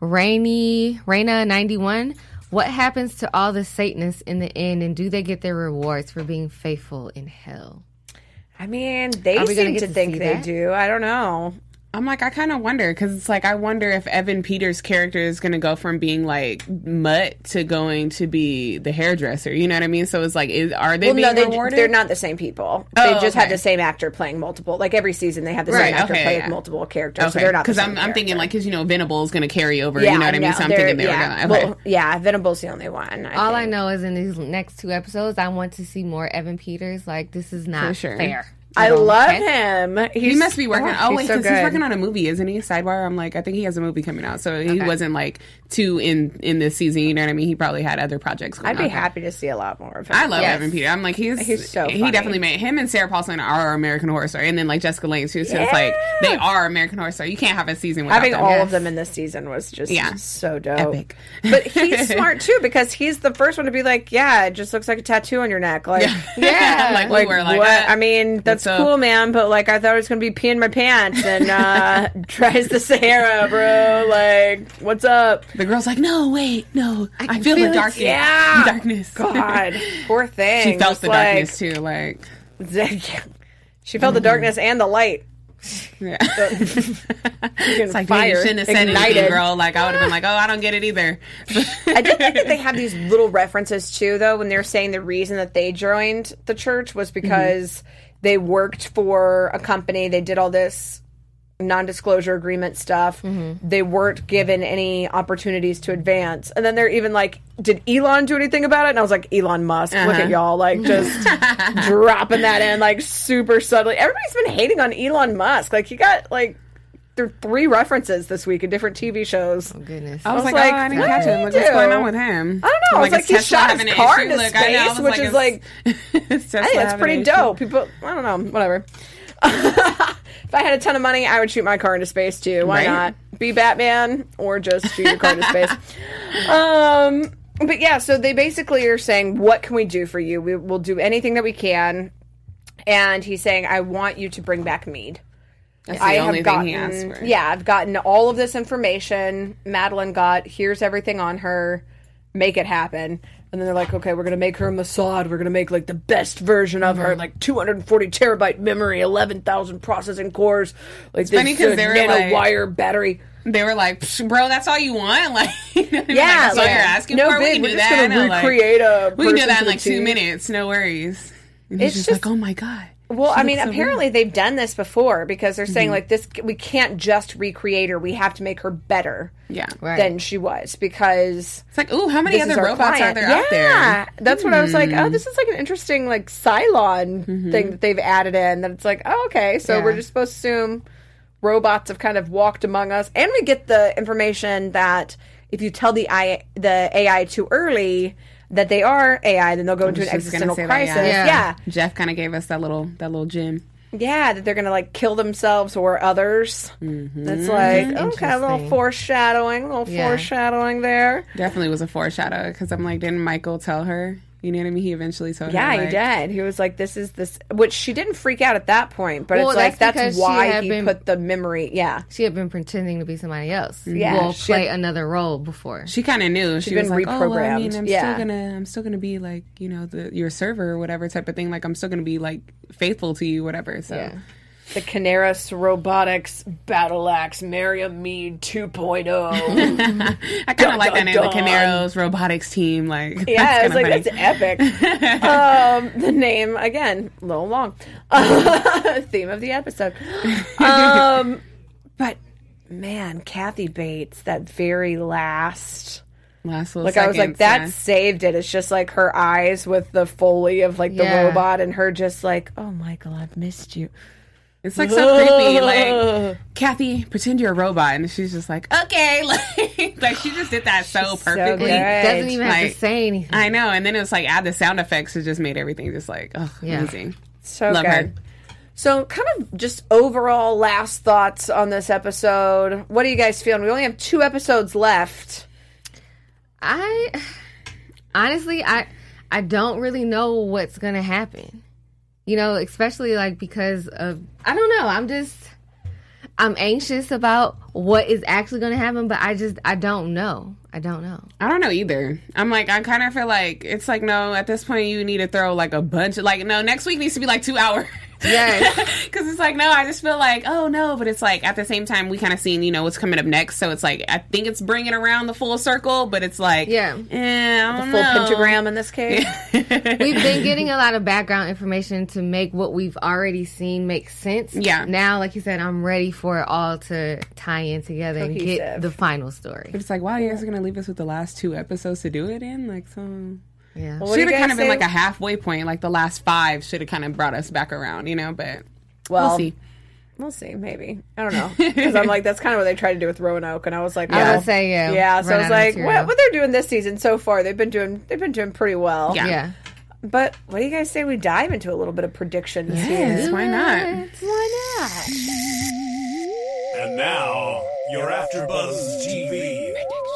Rainy Raina ninety-one. What happens to all the Satanists in the end, and do they get their rewards for being faithful in hell? I mean, they Are we gonna seem get to to think see they that? do. I don't know. I'm like, I kind of wonder because it's like I wonder if Evan Peters' character is going to go from being like Mutt to going to be the hairdresser. You know what I mean? So it's like, is are they Well, being no, they, rewarded? they're not the same people. Oh, they just have okay. the same actor playing multiple. Like every season, they have the Right, same actor okay, play yeah. with multiple characters. So Okay, they're not the because same I'm, I'm thinking character. like because you know Venable is going to carry over. yeah, you know what I mean? no, So I'm they're- thinking they yeah. were going. Okay. Well, yeah, Venable's the only one. I All I think. know is in these next two episodes, I want to see more Evan Peters. Like, this is not For sure. fair. I at all, love okay? him. He's, He must be working. Oh, he's wait, so because he's good. working on a movie, isn't he? Sidebar. I'm like, I think he has a movie coming out, so he Okay. wasn't like too in in this season. You know what I mean? He probably had other projects. Going I'd be on. happy to see a lot more of him. I love Yes. Evan Peters. I'm like, he's He's so he funny. definitely made him and Sarah Paulson are American Horror Story, and then like Jessica Lange too. So it's like Yeah. they are American Horror Story. You can't have a season without Having them. all Yes. of them in this season was just Yeah. so dope. Epic. But he's smart too because he's the first one to be like, yeah, it just looks like a tattoo on your neck. Like, Yeah, like, like we were like, what? uh, I mean, that's what's up? cool, man. But like, I thought I was gonna be peeing my pants and uh, tries the Sahara, bro. Like, what's up? the girl's like, no, wait, no, I, can feel, feel the it. darkness. Yeah. darkness. God, poor thing. she felt Just the like- darkness too. Like, She felt the darkness and the light. yeah. It's like, fire dude, you shouldn't have said ignited. anything, girl. Like, I would have been like, oh, I don't get it either. I did like that they had these little references too, though, when they're saying the reason that they joined the church was because Mm-hmm. they worked for a company. They did all this non-disclosure agreement stuff. Mm-hmm. They weren't given any opportunities to advance. And then they're even like, did Elon do anything about it? And I was like, Elon Musk. Look Uh-huh. at y'all, like just dropping that in like super subtly. Everybody's been hating on Elon Musk. Like, you got like there are three references this week in different T V shows. Oh, goodness. I was, I was like, like, oh, I didn't what catch do him. you Like, what's do? going on with him? I don't know. I was like, he is Tesla shot having his an car issue? into Look, I know, I space, was which is like, is I think that's pretty dope. People, I don't know, whatever. If I had a ton of money, I would shoot my car into space too. Why Right? not? Be Batman or just shoot your car into space. Um, but yeah, so they basically are saying, what can we do for you? We will do anything that we can. And he's saying, I want you to bring back Mead. That's the I only have thing gotten, he asked for. yeah, I've gotten all of this information. Madeline got, here's everything on her. Make it happen. And then they're like, okay, we're going to make her Mossad. We're going to make, like, the best version of her. Like, two hundred forty terabyte memory, eleven thousand processing cores. Like, it's funny because uh, they were nano like, wire battery. They were like, bro, that's all you want? Like, yeah. like, that's all like, you're asking no for? big. We can we're do just that. going to recreate like, a We can do person that to in, the like, two T. minutes. No worries. And he's It's just, just- like, oh, my God. Well, She I mean, looks so apparently good. they've done this before because they're saying, Mm-hmm. like, this, we can't just recreate her. We have to make her better Yeah. Right. than she was because... It's like, ooh, how many this is other our robots client. are there yeah, out there? that's what I was like. Oh, Hmm. this is like an interesting like Cylon Mm-hmm. thing that they've added in. That it's like, oh, okay, so Yeah. we're just supposed to assume robots have kind of walked among us, and we get the information that if you tell the I the A I too early that they are A I, then they'll go into an just gonna existential say that, crisis. yeah. yeah. Yeah. yeah, Jeff kind of gave us that little that little gem. that they're gonna like kill themselves or others. Mm-hmm. That's like okay, a little Interesting. foreshadowing, a little Yeah. foreshadowing there. Definitely was a foreshadow because I'm like, didn't Michael tell her? You know what I mean? He eventually told Yeah, her. he like, did. He was like, "This is this," which she didn't freak out at that point, but Well, it's like that's that's because she why had he been- put the memory. Yeah, She had been pretending to be somebody else. Yeah, Well, she play had- another role before. She kind of knew. She been was like, "Oh, well, I mean, reprogrammed. I'm Yeah. still gonna, I'm still gonna be like, you know, the your server or whatever type of thing. Like, I'm still gonna be like faithful to you, whatever." So, Yeah. the Canaris Robotics Battle Axe Mariam Mead two point oh. I kind of Dun, like that dun, name, the dun. Caneros Robotics Team. Like, Yeah, I was that's like, kinda that's funny. epic. um, the name again, a little long. Theme of the episode. Um, but man, Kathy Bates, that very last. Last little Like I was like, seconds, that yeah. saved it. It's just like her eyes with the foley of like the Yeah. robot, and her just like, oh Michael, I've missed you. It's like so creepy. Like, Kathy, pretend you're a robot, and she's just like, okay, like, like she just did that so She's so perfectly. good. He doesn't even have Like, to say anything. I know, and then it was like add the sound effects. It just made everything just like, oh, Yeah. amazing. So Love good. her. So, kind of just overall last thoughts on this episode. What are you guys feeling? We only have two episodes left. I honestly, I I don't really know what's gonna happen. You know, especially like because of I don't know. I'm just I'm anxious about what is actually gonna happen, but I just I don't know. I don't know. I don't know either. I'm like, I kind of feel like it's like, no, at this point, you need to throw like a bunch of, like, no, next week needs to be like two hours. Yes. Because it's like, no, I just feel like, oh, no. But it's like, at the same time, we kind of seen, you know, what's coming up next. So it's like, I think it's bringing around the full circle, but it's like, Yeah. eh, I don't Full know. pentagram in this case. We've been getting a lot of background information to make what we've already seen make sense. Yeah. Now, like you said, I'm ready for it all to tie in together and get Cohesive. the final story. But it's like, wow, you guys are going to leave us with the last two episodes to do it in? Like, so. Yeah. Well, what do Should you have kind guys of been say? like a halfway point. Like, the last five should have kind of brought us back around, you know? But Well, we'll see. We'll see, maybe. I don't know. Because I'm like, that's kind of what they tried to do with Roanoke, and I was like, I well, would say, yeah. yeah. So run I was out of like, material. what, what they're doing this season so far, they've been doing, they've been doing pretty well. Yeah. Yeah. But what do you guys say we dive into a little bit of predictions Yes, here? why not? Why not? And now, your AfterBuzz T V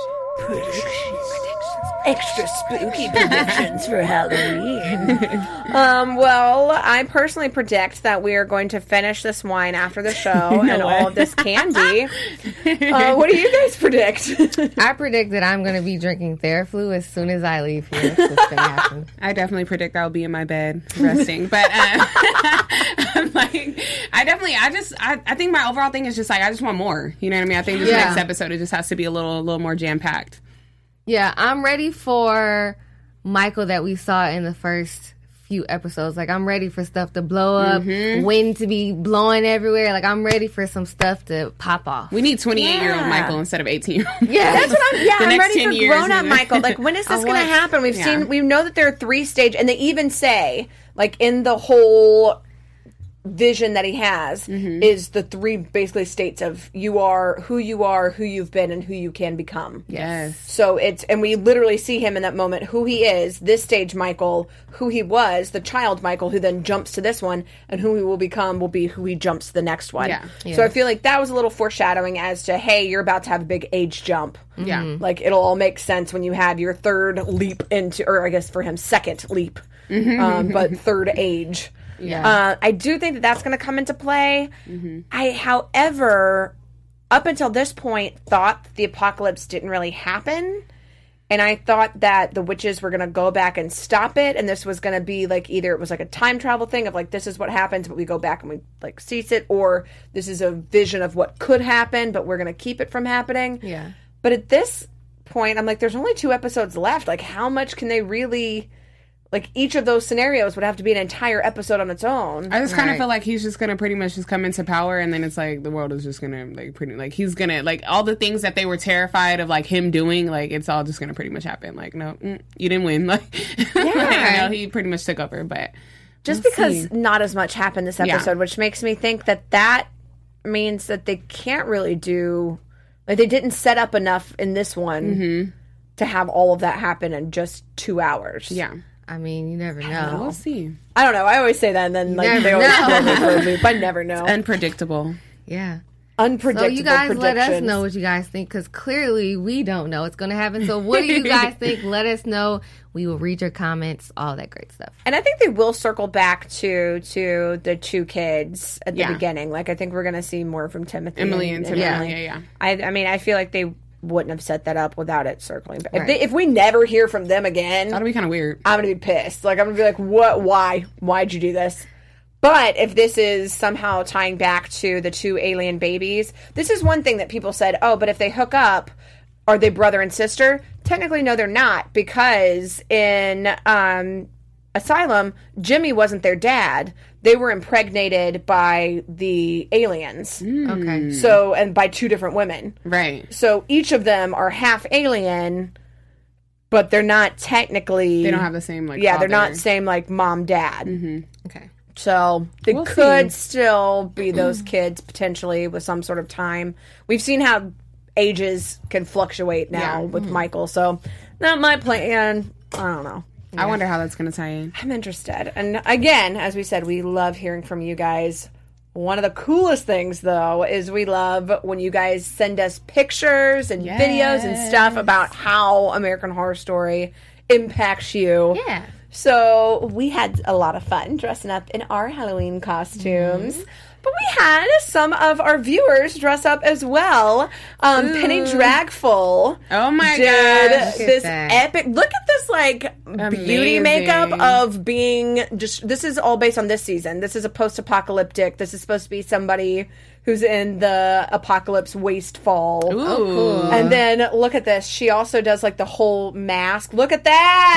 Extra spooky predictions for Halloween. um, well, I personally predict that we are going to finish this wine after the show and way. all of this candy. uh, what do you guys predict? I predict that I'm going to be drinking Theraflu as soon as I leave here. That's what's going to happen. I definitely predict I'll be in my bed resting, but uh, I'm like, I definitely, I just, I, I think my overall thing is just like, I just want more. You know what I mean? I think this Yeah. next episode, it just has to be a little, a little more jam packed. Yeah, I'm ready for Michael that we saw in the first few episodes. Like, I'm ready for stuff to blow up, Mm-hmm. wind to be blowing everywhere. Like, I'm ready for some stuff to pop off. We need twenty-eight year old Yeah. Michael instead of eighteen year old. Yeah, That's what I'm. Yeah, The I'm next ready ten for years, grown up you know? Michael. Like, when is this I going to want- happen? We've Yeah. seen. We know that there are three stage, and they even say like in the whole vision that he has Mm-hmm. is the three basically states of you are who you are, who you've been, and who you can become. Yes. So it's, and we literally see him in that moment, who he is, this stage Michael, who he was, the child Michael, who then jumps to this one, and who he will become will be who he jumps to the next one. Yeah. So I feel like that was a little foreshadowing as to, hey, you're about to have a big age jump. Yeah. Like, it'll all make sense when you have your third leap into, or I guess for him, second leap, um, but third age. Yeah. Uh, I do think that that's going to come into play. I, however, up until this point, thought that the apocalypse didn't really happen. And I thought that the witches were going to go back and stop it. And this was going to be like either it was like a time travel thing of like, this is what happens, but we go back and we like cease it. Or this is a vision of what could happen, but we're going to keep it from happening. Yeah. But at this point, I'm like, there's only two episodes left. Like, how much can they really... Like, each of those scenarios would have to be an entire episode on its own. I just kind of Right. feel like he's just gonna pretty much just come into power, and then it's like the world is just gonna like pretty like he's gonna like all the things that they were terrified of like him doing, like it's all just gonna pretty much happen. Like, no, mm, you didn't win. Like, yeah, no, he pretty much took over. But Just we'll because see. not as much happened this episode, Yeah. which makes me think that that means that they can't really do... Like, they didn't set up enough in this one Mm-hmm. to have all of that happen in just two hours. yeah, I mean, you never know. we'll see. I don't know. I always say that, and then like Never they always know. throw me for a loop. I never know. Unpredictable. Yeah. Unpredictable So you guys let us predictions. know what you guys think, because clearly we don't know what's going to happen. So what do you guys think? Let us know. We will read your comments, all that great stuff. And I think they will circle back to to the two kids at the Yeah. beginning. Like, I think we're going to see more from Timothy. Emily and Timothy. yeah. Yeah, yeah. I, I mean, I feel like they wouldn't have set that up without it circling back. If, Right. they, if we never hear from them again, That'll be kind of weird. I'm going to be pissed. Like, I'm going to be like, what? Why? Why'd you do this? But if this is somehow tying back to the two alien babies, this is one thing that people said, oh, but if they hook up, are they brother and sister? Technically, no, they're not, because in um, Asylum, Jimmy wasn't their dad. They were impregnated by the aliens. Okay. So, and by two different women. Right. So each of them are half alien, but they're not technically. They don't have the same like. Yeah, they're not father. same like mom dad. Okay. So they We'll could see. still be those kids potentially with some sort of time. We've seen how ages can fluctuate now Yeah. with Michael. So not my plan. I don't know. I wonder how that's gonna tie in. I'm interested. And again, as we said, we love hearing from you guys. One of the coolest things, though, is we love when you guys send us pictures and videos and stuff about how American Horror Story impacts you. Yeah. So we had a lot of fun dressing up in our Halloween costumes. But we had some of our viewers dress up as well. Um, Penny Dragful Oh my did gosh. this that. epic. Look at this like beauty Amazing. makeup of being just. This is all based on this season. This is a post-apocalyptic. This is supposed to be somebody who's in the apocalypse wastefall. Ooh. cool. And then look at this. She also does like the whole mask. Look at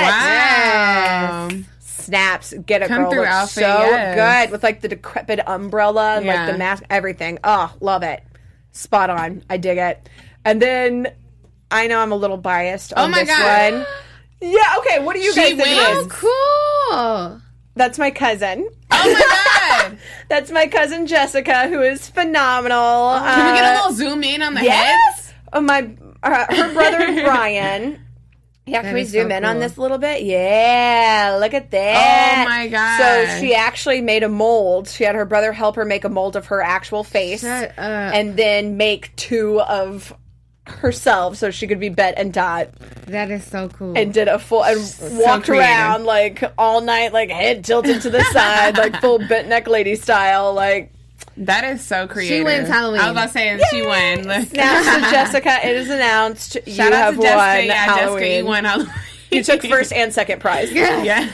that. Wow. Snaps. Get it, Come girl. through Looks outfit, so yes. good with like the decrepit umbrella and like Yeah. the mask, everything. Oh, love it. Spot on. I dig it. And then I know I'm a little biased on Oh my this God. one. Yeah. Okay. What do you She guys think it wins? is? Cool. That's my cousin. Oh my god! That's my cousin Jessica, who is phenomenal. Can we get a Uh, little zoom in on the Yes. heads? Oh, my, uh, her brother Brian. Yeah, can That we is zoom so in on cool. this a little bit? Yeah, look at that. Oh my god! So she actually made a mold. She had her brother help her make a mold of her actual face, Shut up. and then make two of herself so she could be Bet and Dot, That is so cool. and did a full and walked creative. around like all night, like head tilted to the side, like full bent neck lady style, like. That is so creative. wins Halloween. I was about to say she won. Like, Now, so Jessica, it is announced you shout out have to Jessica. won Yeah, Halloween. Jessica, you won Halloween. You took first and second prize. Yeah.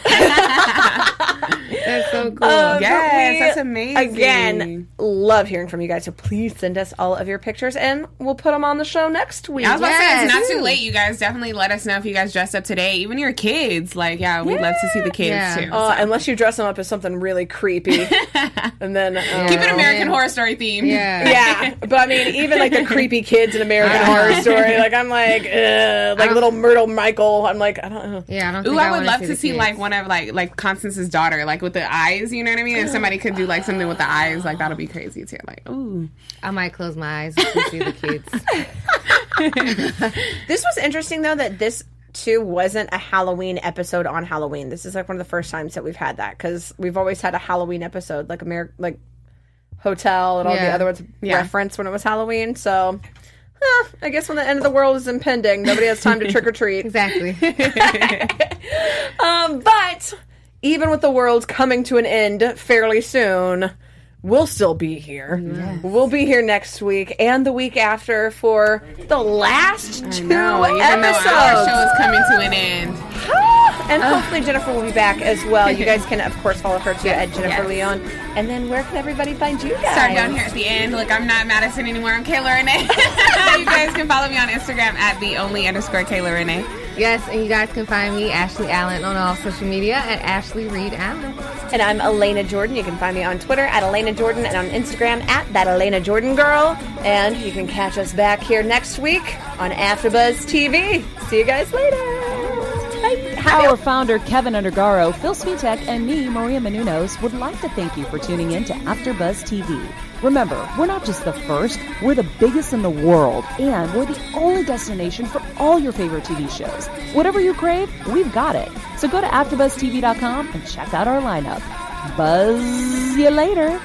That's so cool. Um, but Yes, we, that's amazing. Again, love hearing from you guys. So please send us all of your pictures, and we'll put them on the show next week. I was about to say Yes. it's not too late. You guys definitely let us know if you guys dressed up today. Even your kids, like yeah, we'd love to see the kids Yeah. too. Uh, so. unless you dress them up as something really creepy, and then uh, Keep it American man. Horror Story themed. Yeah. yeah. But I mean, even like the creepy kids in American Horror Story, like I'm like, uh, like little Myrtle Michael. I'm like, I don't know. Yeah, I don't Ooh, think I would wanna love see to the see kids. like one of like like Constance's daughter, like with the eyes. You know what I mean? If somebody could do like something with the eyes, like that'll be crazy too. Like, ooh, I might close my eyes to see the kids. This was interesting though that this too wasn't a Halloween episode on Halloween. This is like one of the first times that we've had that because we've always had a Halloween episode, like Ameri- like Hotel and all the Yeah. other ones Yeah. reference when it was Halloween. So, huh, I guess when the end of the world is impending, nobody has time to trick or treat. Exactly. Um, but even with the world coming to an end fairly soon, we'll still be here. Yes. We'll be here next week and the week after for the last two No, even episodes. though our show is coming to an end. And hopefully Jennifer will be back as well. You guys can, of course, follow her too Yes, at Jennifer yes. Leon. And then where can everybody find you guys? Start down here at the end. Look, I'm not Madison anymore. I'm Kayla Renee. You guys can follow me on Instagram at the only underscore Kayla Renee. Yes, and you guys can find me, Ashley Allen, on all social media at Ashley Reed Allen. And I'm Elena Jordan. You can find me on Twitter at Elena Jordan and on Instagram at that Elena Jordan Girl. And you can catch us back here next week on AfterBuzz T V. See you guys later. Bye. Our founder, Kevin Undergaro, Phil Svitek, and me, Maria Menounos, would like to thank you for tuning in to AfterBuzz T V. Remember, we're not just the first, we're the biggest in the world, and we're the only destination for all your favorite T V shows. Whatever you crave, we've got it. So go to after buzz T V dot com and check out our lineup. Buzz you later.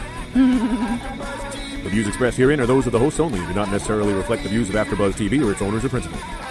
The views expressed herein are those of the hosts only and do not necessarily reflect the views of AfterBuzz T V or its owners or principals.